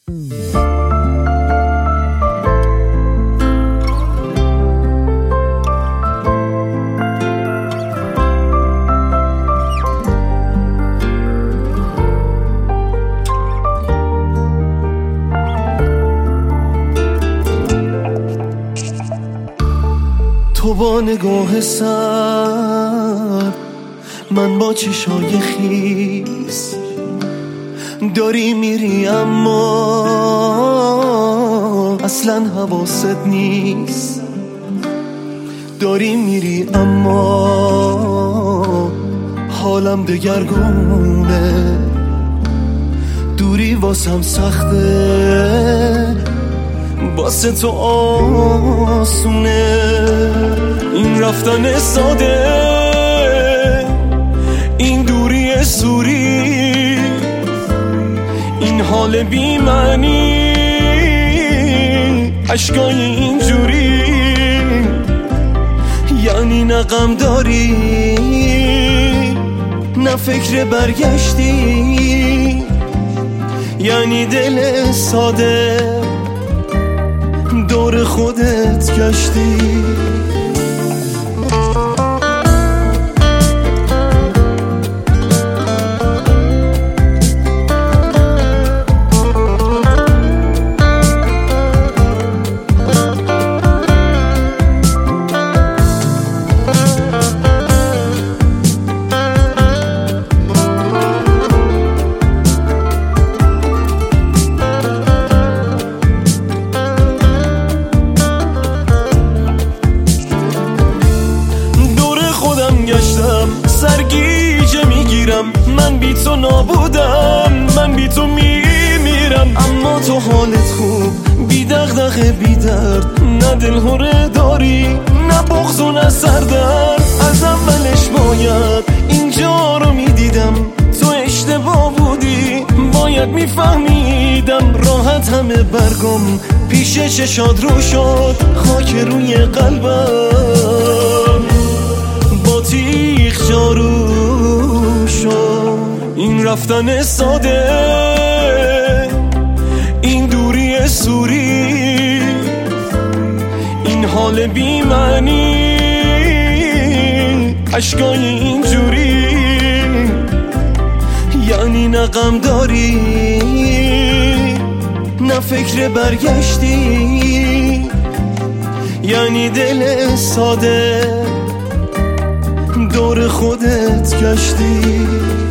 تو با نگاه سر، من با چشای خیس، داری میری اما اصلا حواست نیست. داری میری اما حالم دگرگونه، دوری واسم سخته، واسه تو آسونه. این رفتن ساده، این دوری سوری، این حال بی معنی، عشقای اینجوری، یعنی نه غم داری نه فکر برگشتی، یعنی دل ساده دور خودت گشتی. سرگیجه میگیرم، من بی تو نابودم، من بی تو میمیرم. اما تو حالت خوب، بی دغدغه بی درد، نه دلهره داری نه بغض و نه سردرد. از اولش باید اینجا رو میدیدم، تو اشتباه بودی باید میفهمیدم. راحت همه برگم پیش چشاد رو شد، خاک روی قلبم با تیغ جارو شد. این رفتن ساده، این دوری سوری، این حال بی معنی، عشقای اینجوری، یعنی نه غم داری نه فکر برگشتی، یعنی دل ساده دور خودت گشتی.